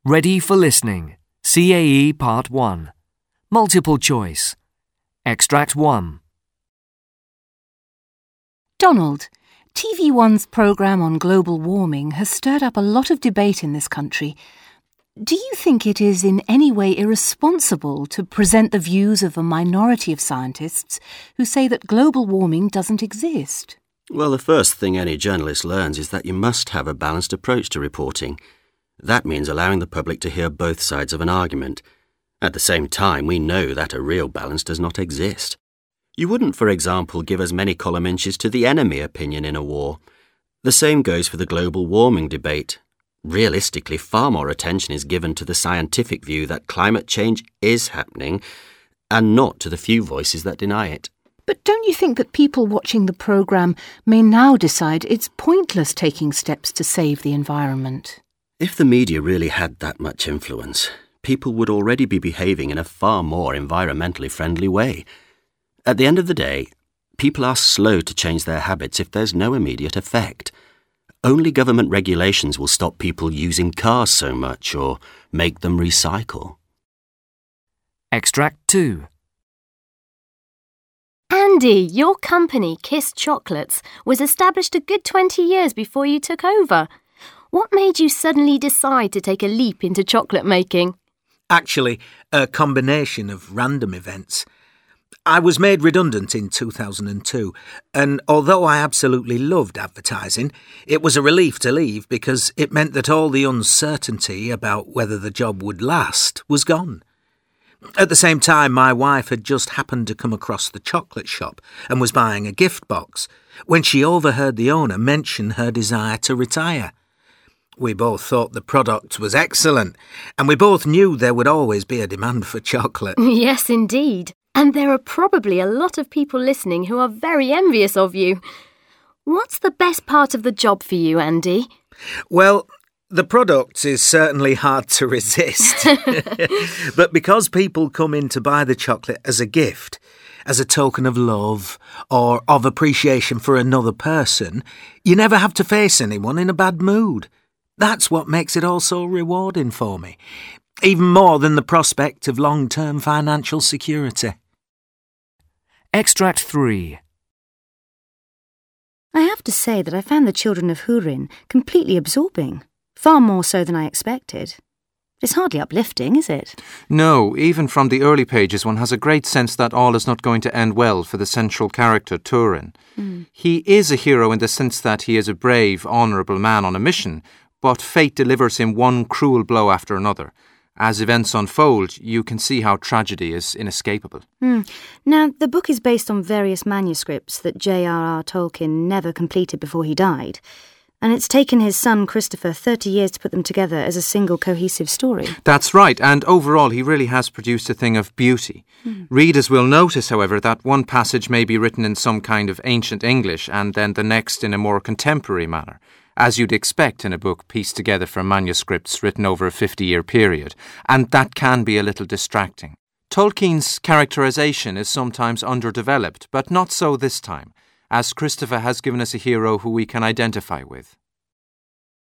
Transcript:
Ready for listening. CAE Part 1. Multiple choice. Extract 1. Donald, TV1's programme on global warming has stirred up a lot of debate in this country. Do you think it is in any way irresponsible to present the views of a minority of scientists who say that global warming doesn't exist? Well, the first thing any journalist learns is that you must have a balanced approach to reporting. That means allowing the public to hear both sides of an argument. At the same time, we know that a real balance does not exist. You wouldn't, for example, give as many column inches to the enemy opinion in a war. The same goes for the global warming debate. Realistically, far more attention is given to the scientific view that climate change is happening and not to the few voices that deny it. But don't you think that people watching the programme may now decide it's pointless taking steps to save the environment? If the media really had that much influence, people would already be behaving in a far more environmentally friendly way. At the end of the day, people are slow to change their habits if there's no immediate effect. Only government regulations will stop people using cars so much or make them recycle. Extract 2. Andy, your company, Kiss Chocolates, was established a good 20 years before you took over. What made you suddenly decide to take a leap into chocolate making? Actually, a combination of random events. I was made redundant in 2002, and although I absolutely loved advertising, it was a relief to leave because it meant that all the uncertainty about whether the job would last was gone. At the same time, my wife had just happened to come across the chocolate shop and was buying a gift box when she overheard the owner mention her desire to retire. We both thought the product was excellent, and we both knew there would always be a demand for chocolate. Yes, indeed. And there are probably a lot of people listening who are very envious of you. What's the best part of the job for you, Andy? Well, the product is certainly hard to resist. But because people come in to buy the chocolate as a gift, as a token of love or of appreciation for another person, you never have to face anyone in a bad mood. That's what makes it all so rewarding for me, even more than the prospect of long-term financial security. Extract 3. I have to say that I found The Children of Húrin completely absorbing, far more so than I expected. It's hardly uplifting, is it? No, even from the early pages one has a great sense that all is not going to end well for the central character, Turin. He is a hero in the sense that he is a brave, honourable man on a mission, but fate delivers him one cruel blow after another. As events unfold, you can see how tragedy is inescapable. Now, the book is based on various manuscripts that J.R.R. Tolkien never completed before he died, and it's taken his son Christopher 30 years to put them together as a single cohesive story. That's right, and overall he really has produced a thing of beauty. Readers will notice, however, that one passage may be written in some kind of ancient English and then the next in a more contemporary manner, as you'd expect in a book pieced together from manuscripts written over a 50-year period, and that can be a little distracting. Tolkien's characterization is sometimes underdeveloped, but not so this time, as Christopher has given us a hero who we can identify with.